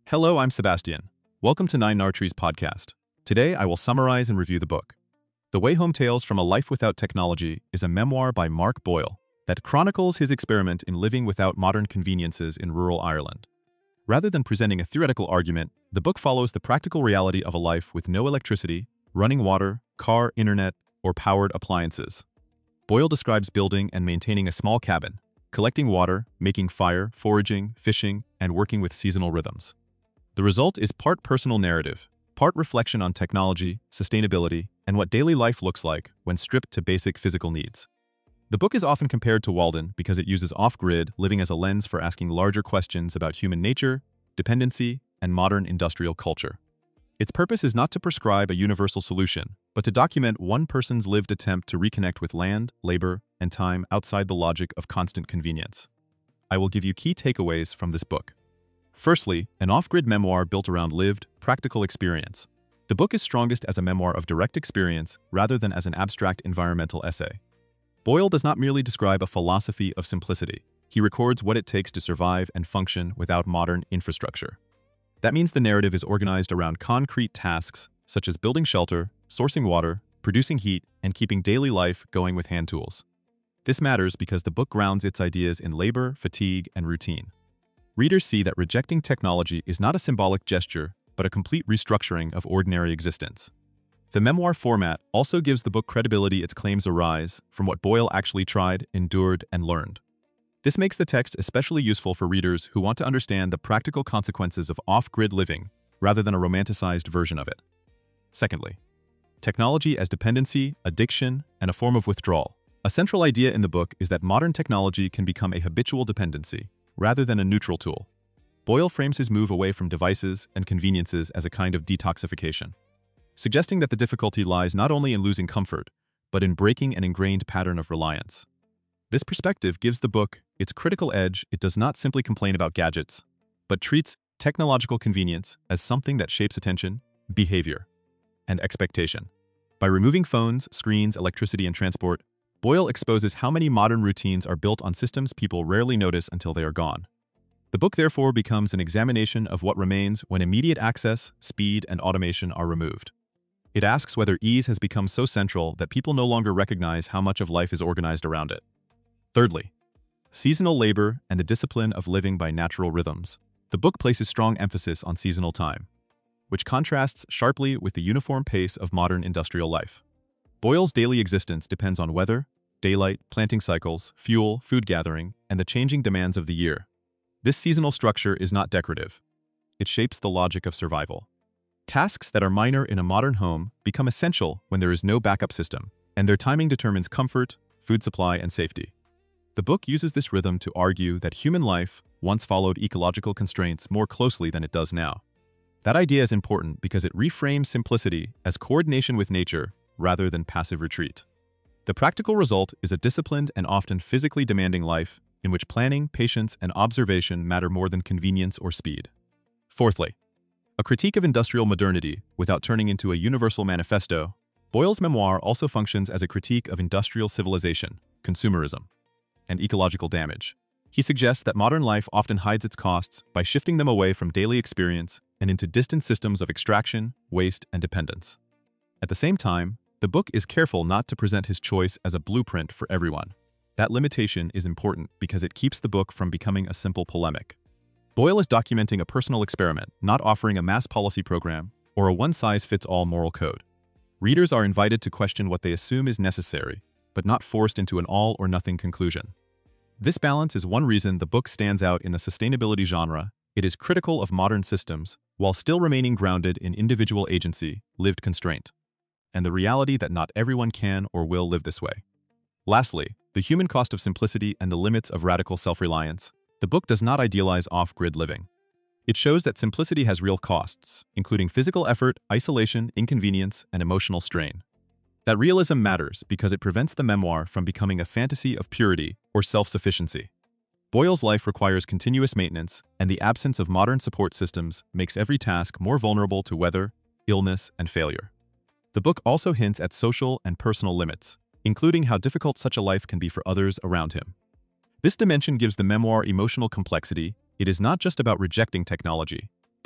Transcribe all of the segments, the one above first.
Hello, I'm Sebastian. Welcome to Nine Nartree's podcast. Today, I will summarize and review the book. The Way Home Tales from a Life Without Technology is a memoir by Mark Boyle that chronicles his experiment in living without modern conveniences in rural Ireland. Rather than presenting a theoretical argument, the book follows the practical reality of a life with no electricity, running water, car, internet, or powered appliances. Boyle describes building and maintaining a small cabin, collecting water, making fire, foraging, fishing, and working with seasonal rhythms. The result is part personal narrative, part reflection on technology, sustainability, and what daily life looks like when stripped to basic physical needs. The book is often compared to Walden because it uses off-grid living as a lens for asking larger questions about human nature, dependency, and modern industrial culture. Its purpose is not to prescribe a universal solution, but to document one person's lived attempt to reconnect with land, labor, and time outside the logic of constant convenience. I will give you key takeaways from this book. Firstly, an off-grid memoir built around lived, practical experience. The book is strongest as a memoir of direct experience rather than as an abstract environmental essay. Boyle does not merely describe a philosophy of simplicity. He records what it takes to survive and function without modern infrastructure. That means the narrative is organized around concrete tasks such as building shelter, sourcing water, producing heat, and keeping daily life going with hand tools. This matters because the book grounds its ideas in labor, fatigue, and routine. Readers see that rejecting technology is not a symbolic gesture, but a complete restructuring of ordinary existence. The memoir format also gives the book credibility its claims arise from what Boyle actually tried, endured, and learned. This makes the text especially useful for readers who want to understand the practical consequences of off-grid living rather than a romanticized version of it. Secondly, technology as dependency, addiction, and a form of withdrawal. A central idea in the book is that modern technology can become a habitual dependency, rather than a neutral tool. Boyle frames his move away from devices and conveniences as a kind of detoxification, suggesting that the difficulty lies not only in losing comfort, but in breaking an ingrained pattern of reliance. This perspective gives the book its critical edge. It does not simply complain about gadgets, but treats technological convenience as something that shapes attention, behavior, and expectation. By removing phones, screens, electricity, and transport, Boyle exposes how many modern routines are built on systems people rarely notice until they are gone. The book therefore becomes an examination of what remains when immediate access, speed, and automation are removed. It asks whether ease has become so central that people no longer recognize how much of life is organized around it. Thirdly, seasonal labor and the discipline of living by natural rhythms. The book places strong emphasis on seasonal time, which contrasts sharply with the uniform pace of modern industrial life. Boyle's daily existence depends on weather, daylight, planting cycles, fuel, food gathering, and the changing demands of the year. This seasonal structure is not decorative. It shapes the logic of survival. Tasks that are minor in a modern home become essential when there is no backup system, and their timing determines comfort, food supply, and safety. The book uses this rhythm to argue that human life once followed ecological constraints more closely than it does now. That idea is important because it reframes simplicity as coordination with nature rather than passive retreat. The practical result is a disciplined and often physically demanding life in which planning, patience, and observation matter more than convenience or speed. Fourthly, a critique of industrial modernity without turning into a universal manifesto. Boyle's memoir also functions as a critique of industrial civilization, consumerism, and ecological damage. He suggests that modern life often hides its costs by shifting them away from daily experience and into distant systems of extraction, waste, and dependence. At the same time, the book is careful not to present his choice as a blueprint for everyone. That limitation is important because it keeps the book from becoming a simple polemic. Boyle is documenting a personal experiment, not offering a mass policy program or a one-size-fits-all moral code. Readers are invited to question what they assume is necessary, but not forced into an all-or-nothing conclusion. This balance is one reason the book stands out in the sustainability genre. It is critical of modern systems, while still remaining grounded in individual agency, lived constraint, and the reality that not everyone can or will live this way. Lastly, the human cost of simplicity and the limits of radical self-reliance. The book does not idealize off-grid living. It shows that simplicity has real costs, including physical effort, isolation, inconvenience, and emotional strain. That realism matters because it prevents the memoir from becoming a fantasy of purity or self-sufficiency. Boyle's life requires continuous maintenance, and the absence of modern support systems makes every task more vulnerable to weather, illness, and failure. The book also hints at social and personal limits, including how difficult such a life can be for others around him. This dimension gives the memoir emotional complexity. It is not just about rejecting technology,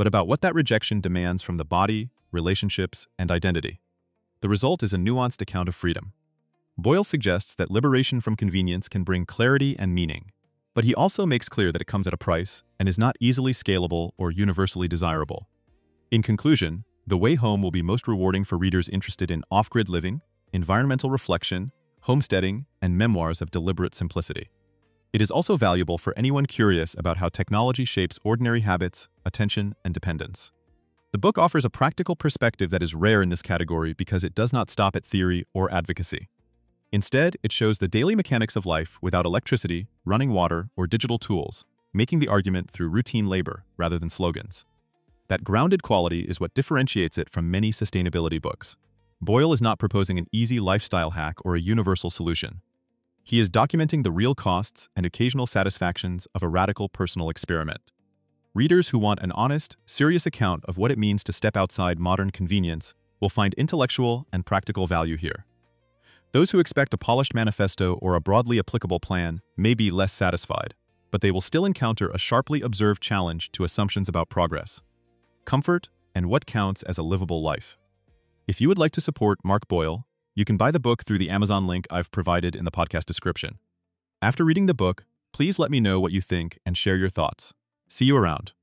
but about what that rejection demands from the body, relationships, and identity. The result is a nuanced account of freedom. Boyle suggests that liberation from convenience can bring clarity and meaning, but he also makes clear that it comes at a price and is not easily scalable or universally desirable. In conclusion, The Way Home will be most rewarding for readers interested in off-grid living, environmental reflection, homesteading, and memoirs of deliberate simplicity. It is also valuable for anyone curious about how technology shapes ordinary habits, attention, and dependence. The book offers a practical perspective that is rare in this category because it does not stop at theory or advocacy. Instead, it shows the daily mechanics of life without electricity, running water, or digital tools, making the argument through routine labor rather than slogans. That grounded quality is what differentiates it from many sustainability books. Boyle is not proposing an easy lifestyle hack or a universal solution. He is documenting the real costs and occasional satisfactions of a radical personal experiment. Readers who want an honest, serious account of what it means to step outside modern convenience will find intellectual and practical value here. Those who expect a polished manifesto or a broadly applicable plan may be less satisfied, but they will still encounter a sharply observed challenge to assumptions about progress, comfort, and what counts as a livable life. If you would like to support Mark Boyle, you can buy the book through the Amazon link I've provided in the podcast description. After reading the book, please let me know what you think and share your thoughts. See you around.